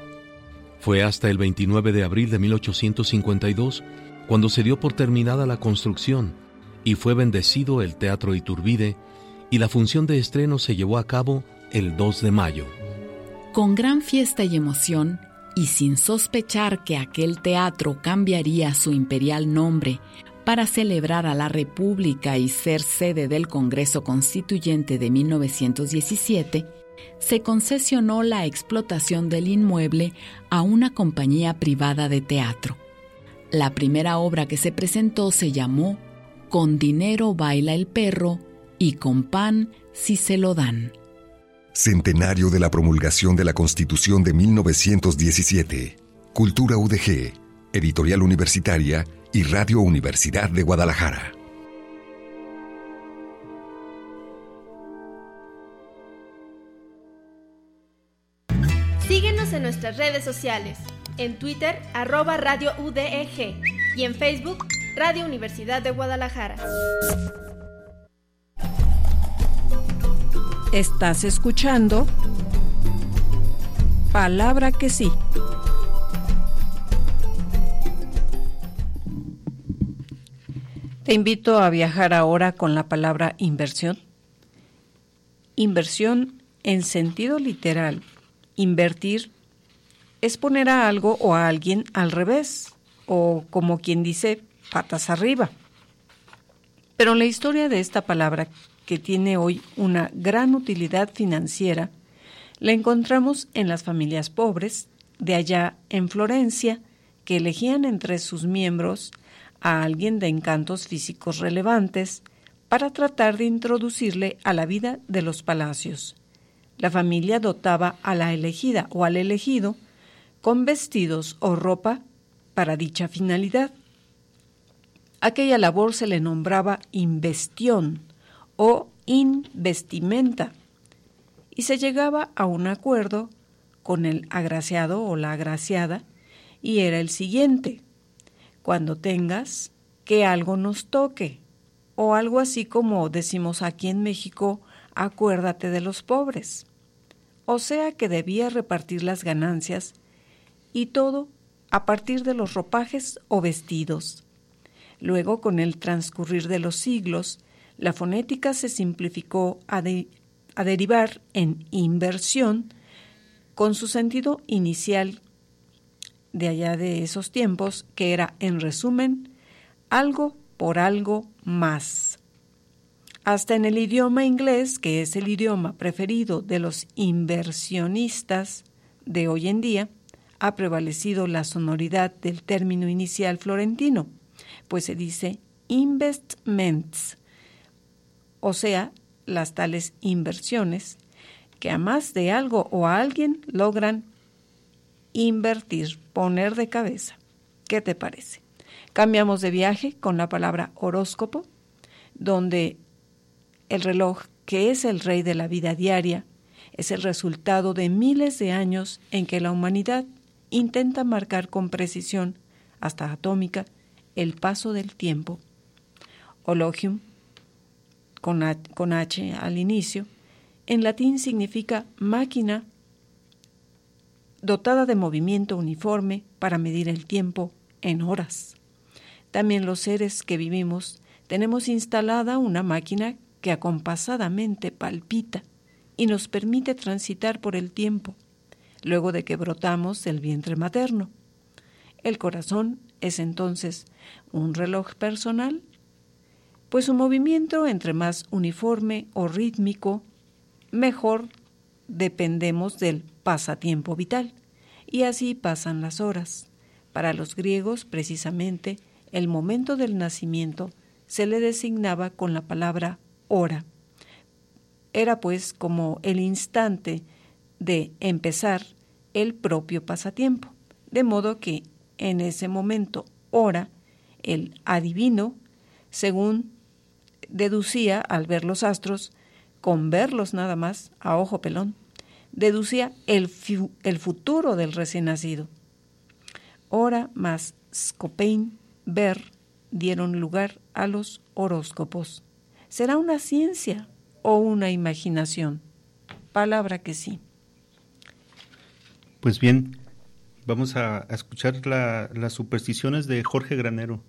Fue hasta el veintinueve de abril de mil ochocientos cincuenta y dos cuando se dio por terminada la construcción y fue bendecido el Teatro Iturbide, y la función de estreno se llevó a cabo el dos de mayo. Con gran fiesta y emoción, y sin sospechar que aquel teatro cambiaría su imperial nombre para celebrar a la República y ser sede del Congreso Constituyente de mil novecientos diecisiete, se concesionó la explotación del inmueble a una compañía privada de teatro. La primera obra que se presentó se llamó Con dinero baila el perro y con pan si se lo dan. Centenario de la promulgación de la Constitución de mil novecientos diecisiete. Cultura U D G, editorial universitaria y Radio Universidad de Guadalajara. Síguenos en nuestras redes sociales. En Twitter, arroba Radio U D E G. Y en Facebook, Radio Universidad de Guadalajara. Estás escuchando Palabra que sí. Te invito a viajar ahora con la palabra inversión. Inversión en sentido literal. Invertir es poner a algo o a alguien al revés, o como quien dice, patas arriba. Pero la historia de esta palabra, que tiene hoy una gran utilidad financiera, la encontramos en las familias pobres de allá en Florencia, que elegían entre sus miembros a alguien de encantos físicos relevantes para tratar de introducirle a la vida de los palacios. La familia dotaba a la elegida o al elegido con vestidos o ropa para dicha finalidad. Aquella labor se le nombraba investión o investimenta, y se llegaba a un acuerdo con el agraciado o la agraciada, y era el siguiente: cuando tengas, que algo nos toque, o algo así como decimos aquí en México, acuérdate de los pobres. O sea que debía repartir las ganancias, y todo a partir de los ropajes o vestidos. Luego, con el transcurrir de los siglos, la fonética se simplificó a, de, a derivar en inversión, con su sentido inicial de allá de esos tiempos, que era, en resumen, algo por algo más. Hasta en el idioma inglés, que es el idioma preferido de los inversionistas de hoy en día, ha prevalecido la sonoridad del término inicial florentino, pues se dice investments, o sea, las tales inversiones que a más de algo o a alguien logran invertir, poner de cabeza. ¿Qué te parece? Cambiamos de viaje con la palabra horóscopo, donde el reloj, que es el rey de la vida diaria, es el resultado de miles de años en que la humanidad intenta marcar con precisión, hasta atómica, el paso del tiempo. Hologium, con H, con H al inicio, en latín significa máquina dotada de movimiento uniforme para medir el tiempo en horas. También los seres que vivimos tenemos instalada una máquina que acompasadamente palpita y nos permite transitar por el tiempo, luego de que brotamos del vientre materno. El corazón es entonces un reloj personal, pues su movimiento, entre más uniforme o rítmico, mejor dependemos del pasatiempo vital, y así pasan las horas. Para los griegos, precisamente, el momento del nacimiento se le designaba con la palabra hora. Era pues como el instante de empezar el propio pasatiempo, de modo que en ese momento, hora, el adivino, según deducía al ver los astros, con verlos nada más, a ojo pelón, deducía el, fu- el futuro del recién nacido. Hora más scopein, ver, dieron lugar a los horóscopos. ¿Será una ciencia o una imaginación? Palabra que sí. Pues bien, vamos a, a escuchar la, las supersticiones de Jorge Granero.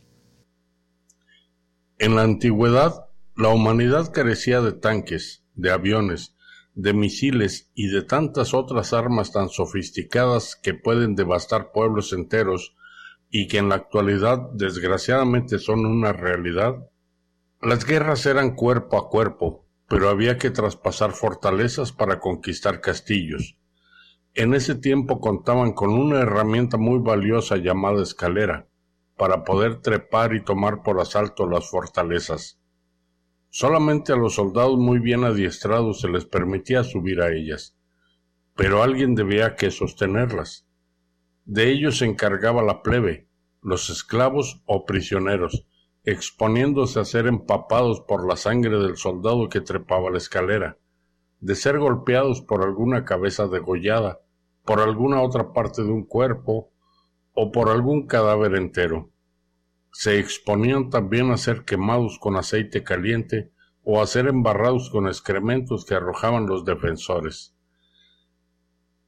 En la antigüedad, la humanidad carecía de tanques, de aviones, de misiles y de tantas otras armas tan sofisticadas que pueden devastar pueblos enteros y que en la actualidad desgraciadamente son una realidad. Las guerras eran cuerpo a cuerpo, pero había que traspasar fortalezas para conquistar castillos. En ese tiempo contaban con una herramienta muy valiosa llamada escalera, para poder trepar y tomar por asalto las fortalezas. Solamente a los soldados muy bien adiestrados se les permitía subir a ellas, pero alguien debía que sostenerlas. De ellos se encargaba la plebe, los esclavos o prisioneros, exponiéndose a ser empapados por la sangre del soldado que trepaba la escalera, de ser golpeados por alguna cabeza degollada, por alguna otra parte de un cuerpo o por algún cadáver entero. Se exponían también a ser quemados con aceite caliente o a ser embarrados con excrementos que arrojaban los defensores.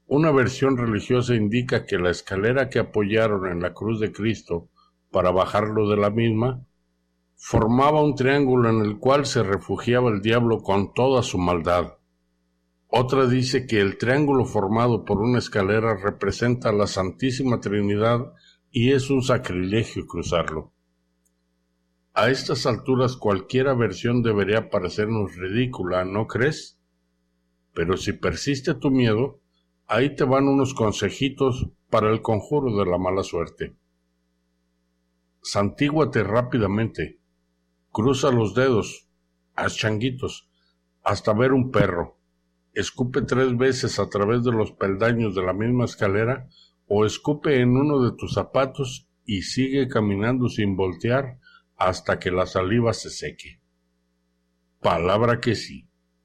Una versión religiosa indica que la escalera que apoyaron en la cruz de Cristo para bajarlo de la misma formaba un triángulo en el cual se refugiaba el diablo con toda su maldad. Otra dice que el triángulo formado por una escalera representa a la Santísima Trinidad y es un sacrilegio cruzarlo. A estas alturas cualquiera versión debería parecernos ridícula, ¿no crees? Pero si persiste tu miedo, ahí te van unos consejitos para el conjuro de la mala suerte. Santíguate rápidamente, cruza los dedos, haz changuitos, hasta ver un perro. Escupe tres veces a través de los peldaños de la misma escalera o escupe en uno de tus zapatos y sigue caminando sin voltear hasta que la saliva se seque. Palabra que sí.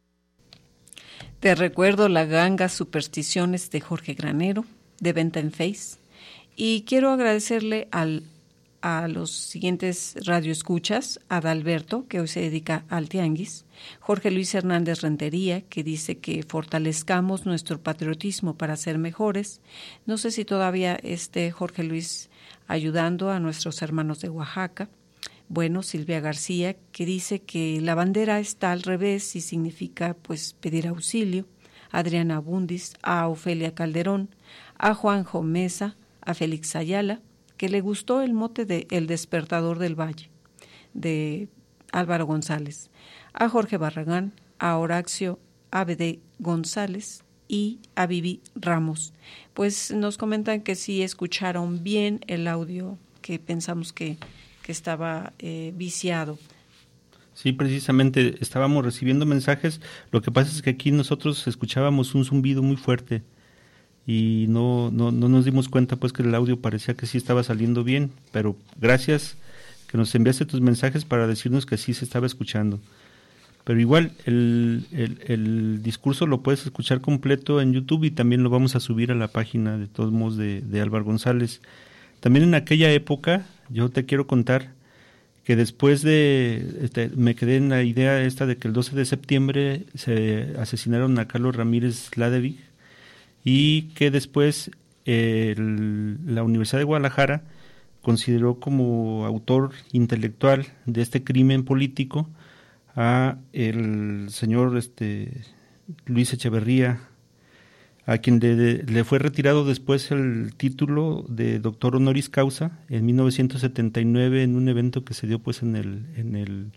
Te recuerdo la ganga Supersticiones de Jorge Granero, de venta en Face, y quiero agradecerle al a los siguientes radioescuchas: Adalberto, que hoy se dedica al tianguis; Jorge Luis Hernández Rentería, que dice que fortalezcamos nuestro patriotismo para ser mejores. No sé si todavía esté Jorge Luis ayudando a nuestros hermanos de Oaxaca. Bueno, Silvia García, que dice que la bandera está al revés y significa pues pedir auxilio. Adriana Bundis, a Ofelia Calderón, a Juanjo Mesa, a Félix Ayala, que le gustó el mote de El Despertador del Valle, de Álvaro González, a Jorge Barragán, a Horacio A B D González y a Vivi Ramos. Pues nos comentan que sí escucharon bien el audio, que pensamos que, que estaba eh, viciado. Sí, precisamente estábamos recibiendo mensajes. Lo que pasa es que aquí nosotros escuchábamos un zumbido muy fuerte y no, no, no nos dimos cuenta pues que el audio parecía que sí estaba saliendo bien, pero gracias que nos enviaste tus mensajes para decirnos que sí se estaba escuchando. Pero igual el, el, el discurso lo puedes escuchar completo en YouTube y también lo vamos a subir a la página de todos modos de, de Álvaro González. También en aquella época, yo te quiero contar que después de, este, me quedé en la idea esta de que el doce de septiembre se asesinaron a Carlos Ramírez Ladevig, y que después eh, el, la Universidad de Guadalajara consideró como autor intelectual de este crimen político a el señor este, Luis Echeverría, a quien le, le fue retirado después el título de doctor honoris causa en mil novecientos setenta y nueve en un evento que se dio pues en el, en el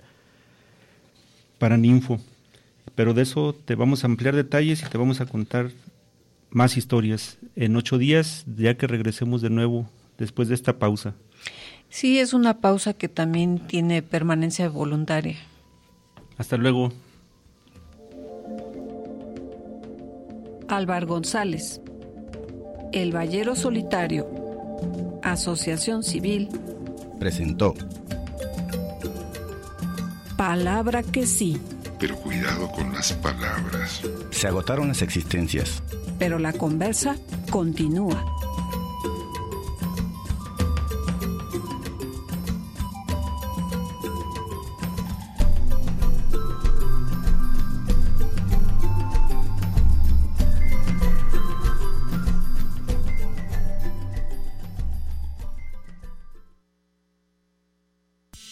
Paraninfo. Pero de eso te vamos a ampliar detalles y te vamos a contar más historias en ocho días, ya que regresemos de nuevo después de esta pausa. Sí, es una pausa que también tiene permanencia voluntaria. Hasta luego. Álvaro González, El Ballero Solitario, Asociación Civil, presentó Palabra que sí. Pero cuidado con las palabras. Se agotaron las existencias. Pero la conversa continúa.